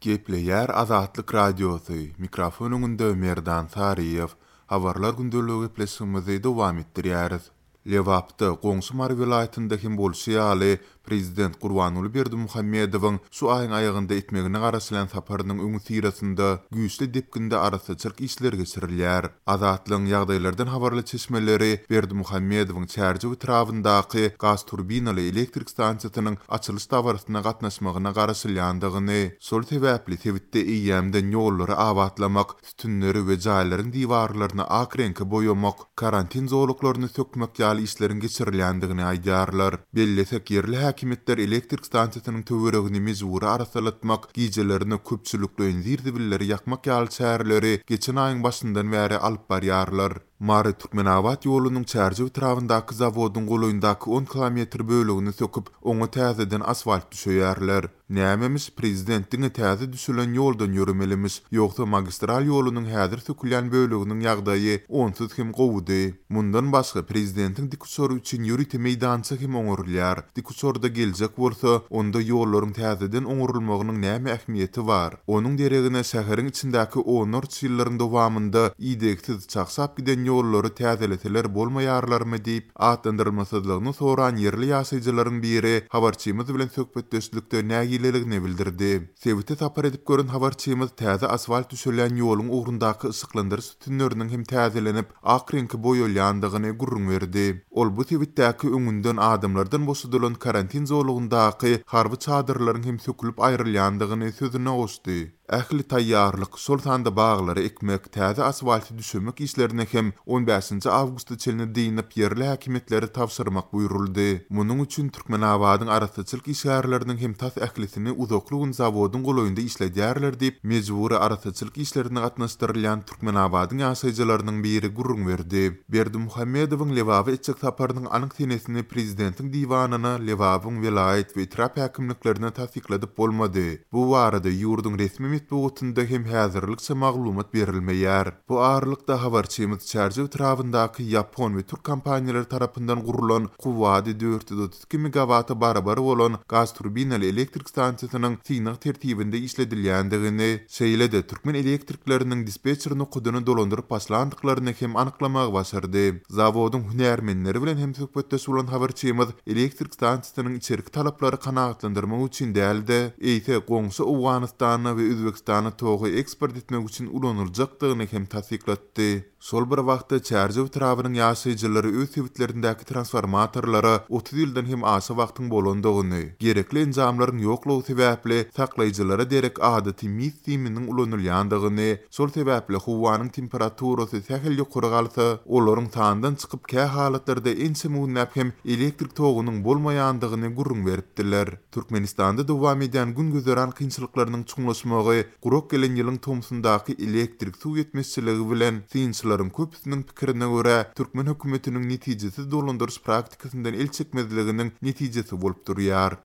Gepleýär Azatlyk Radiosu. Mikrofonuňda Merdan Sariýew. Habarlar gündölügi gepleşigimizi dowam etdirýäris. Lewapda Goňşy vilayatynda hem bolşýaly Prezident Gurbanuly Berdimuhammedowyň şu aýyň aýagynda etmegine garaşylan saparynyň öňü sirasynda güýçli depkinde arasaçylyk işler geçirilýär. Azatlyň ýagdaýlardan habarly çeşmeleri Berdimuhammedowyň çärçew etrafyndaky gaz turbinaly elektrik stansiýasynyň açylış dawaryna gatnaşmagyna garaşylýandygyny, şol sebäpli Tewitde iýemden ýollary awatlamak, tünleri we jaýlaryň diwarlaryna ak reňke boýamak, karantin zowluklaryny sökmek ýaly işleriň geçirilýändigini aýdýarlar. Bellesek yerli häkimetler elektrik stansiýasynyň töweregini mejburi arasalatmak, gijelerini köpçülükle enzirdibilleri ýakmak ýaly çäreleri geçen aýyň başyndan bäri alyp barýarlar. Mary Türkmenabat ýolunyň çärçew etrafyndaky zawodyň golaýyndaky 10 kilometr bölegini söküp, oňa täzeden asfalt düşürýärler. Nämemis prezidentiň täze düşülen ýoldan ýürümelimiz, ýoksa magistral ýolunyň häzir sökülýän böleginiň ýagdaýy onsuz hem gowdy. Mundan başga prezidentiň dikusor üçin ýürüte meýdançy hem oňurlýar. Dikusorda geljek bolsa, onda ýollaryň täzeden oňurulmagynyň näme ähmiýeti bar? Onuň deregine şäheriň içindäki 14 ýyllaryň dowamında ideksiz çaksap giden ýollary täzeleseler bolmaýarlarmy diýip atlandyrylmasyzlygyny soran yerli ýaşaýjylaryň biri habarçymyz bilen söhbetdeşlikde nägileligini bildirdi. Tewitde tapar edip görün habarçymyz täze asfalt düşülen ýoluň ugrundaky ysyklandyryş tünleriniň hem täzelenip ak reňke boýalýandygyny gurrun berdi. Ol bu Tewitdäki öňünden adamlardan boşadylan karantin zowlugundaky harby çadyrlaryň hem sökülüp aýrylýandygyny sözüne goşdy. Ähli taýýarlyk şol sanda baglary ekmek, täze asfalty düşürmek işlerine hem 15 awgustda çelini diýinip yerli häkimetleri tapşyrmak buýruldy. Munyň üçin Türkmenabadyň arasaçylyk işgärlerini hem tas ählisini uzaklygyň zawodyň golaýynda işledýärler diýip mejburi arasaçylyk işlerine gatnaşdyrylýan Türkmenabadyň ýaşaýjylarynyň biri gurrun berdi. Berdimuhammedowyň Lewaby etjek saparynyň anyk senesini prezidentiň diwanyna Lewabyň vilayet we etrap häkimliklerine tasdikladyp bolmady. Bu barada ýurdun resmi mitbuğutunda hem häzirlikçe maglumat berilmeýär. Bu aralykda habarçymyz çärçew etrafyndaky Ýapon we Türk kompaniýalary tarapyndan gurulan Kuwady 432 megawata barabar bolan gaz turbinaly elektrik stansiýasynyň synak tertibinde işledilýändigini, şeýle-de Türkmen elektrikleriniň dispetcherini kudyny dolandyryp başlandyklaryny hem anyklamak başardy. Zawodyň hünärmenleri bilen hem söhbetdeş bolan habarçymyz elektrik stansiýasynyň içerik talaplary kanagatlandyrmak üçin däldi, eýse goňşy Awganystany we Özbekistany togy eksport etmek üçin ulanyljakdygyny hem tasdiklatdy. Şol bir wagtda çärçew etrafynyň ýaşaýjylary öz sebitlerindäki transformatorlara 30 ýyldan hem aşy wagtyň bolandygyny, gerekli enjamlaryň ýoklugy sebäpli saklaýjylara derek adaty missiminiň ulanylýandygyny, şol sebäpli howanyň temperaturasy sähel ýokary galsa, olaryň tandan çykyp kä halatlarda ense muňnap hem elektrik togynyň bolmaýandygyny gurrun beripdiler. Türkmenistanda dowam eden gün gözeran kynçylyklarynyň çuňlaşmagy, gurok gelen ýylyň tomsundaky elektrik suw ýetmezçiligi bilen synçylaryň köpüsiniň pikirine görä Türkmen hökümetiniň netijesiz dolandyrys praktikasyndan el çekmezliginiň netijesi bolup durýar.